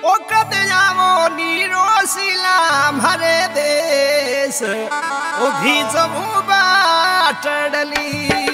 ओ कदयावो नीरोशिला भरे देश ओ भीजमु बाटडली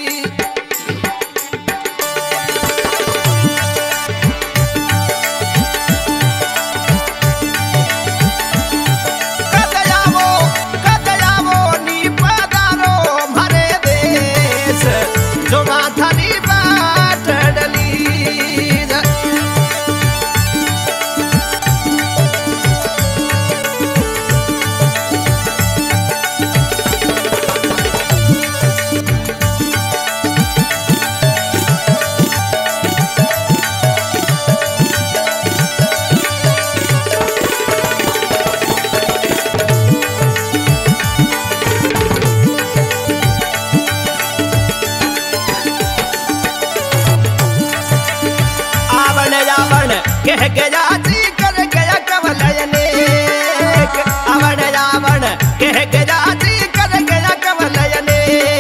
कह गया जी कर गया कवलयने अवण रावण कह गया जी कर गया कवलयने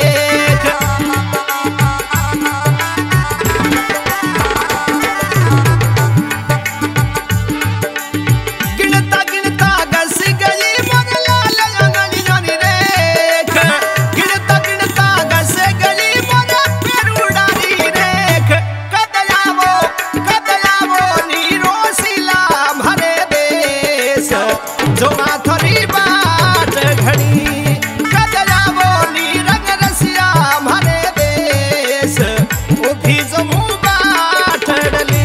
गिनता गिनता गस गई मन लाल अंगलियों रेख गिनता गिनता गस गई मन पेरुडारी रेख कदयावो जो माथरी बाट घड़ी कदयावो नीरंग रसिया भरे देश ओ भीजमु बाटडली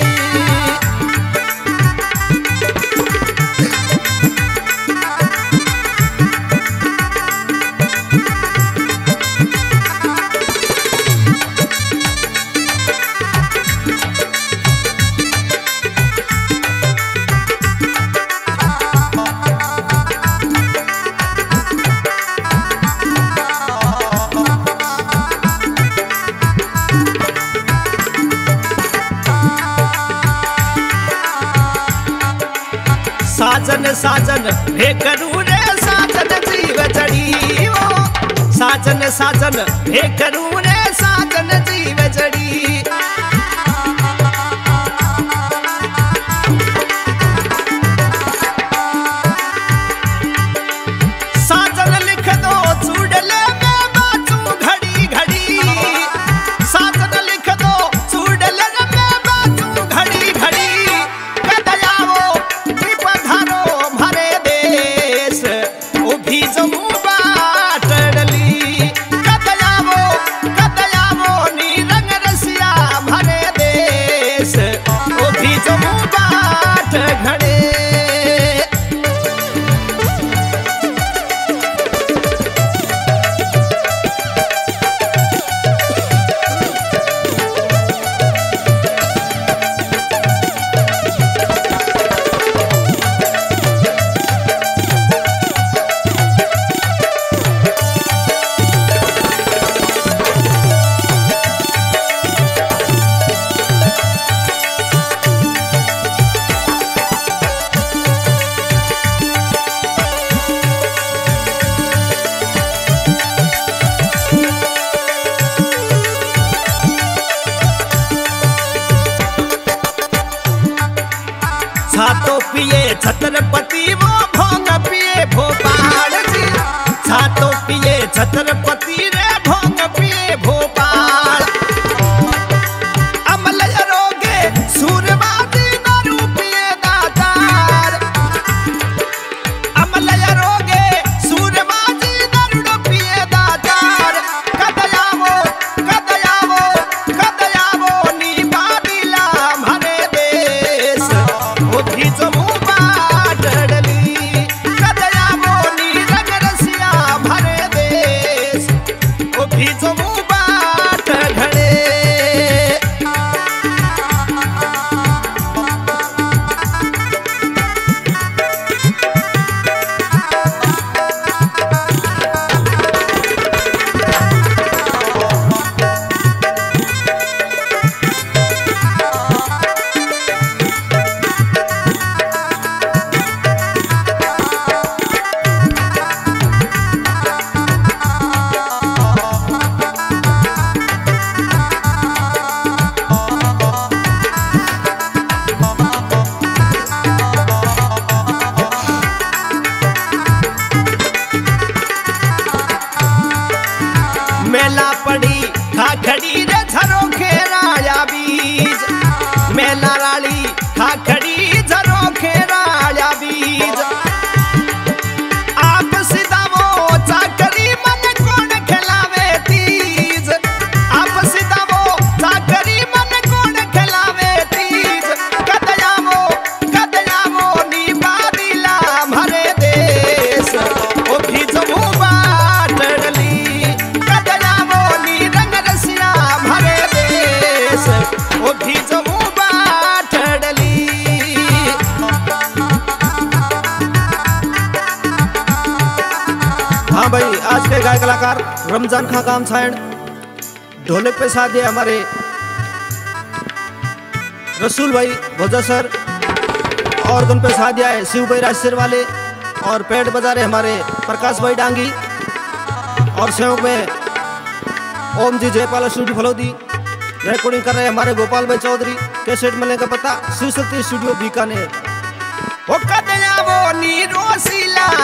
साजन साजन हे करू रे साजन जीव जड़ी ओ साजन साजन हे करू रे साजन जीव जड़ी साजन लिख दो चूड़ले में बाचू घड़ी घड़ी साजन लिख दो चूड़ले में बाचू घड़ी घड़ी कदयावो भरे देश ओ भीजमु बाटडली कदयावो नीरंग रसिया भरे देश ओ भीजमु बाट घड़े छातो पिए छत्रपति वो भोग पिए भोपाल जी छातो पिए छत्रपति रे भोग पिए भोपाल अमल रोगे सूरबाजी दारू पिए दातार अमल रोगे सूरबाजी दारू पिए दातार कदयावो नी बादिला भरे देश ओ भीजमु बाटडली कदयावो नीरंग रसिया भरे देश ओ गायक कलाकार रमजान खां काम छायण, ढोलक पे साथ दिया हमारे रसूल भाई भोजा सर, और उन पे साथ दिया है शिव भाई राजसर वाले, और पेड़ बजा रहे हमारे प्रकाश भाई डांगी, और सहयोग में ओम जी जयपाल स्टूडियो फलोदी, रिकॉर्डिंग कर रहे हैं हमारे गोपाल भाई चौधरी, कैसेट मिलने का पता शिव शक्ति स्टूडियो बीकानेर। वो कदया वो नीरो सिला